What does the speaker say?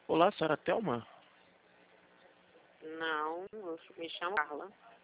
Olá, senhora Thelma? Não, eu me chamo Carla.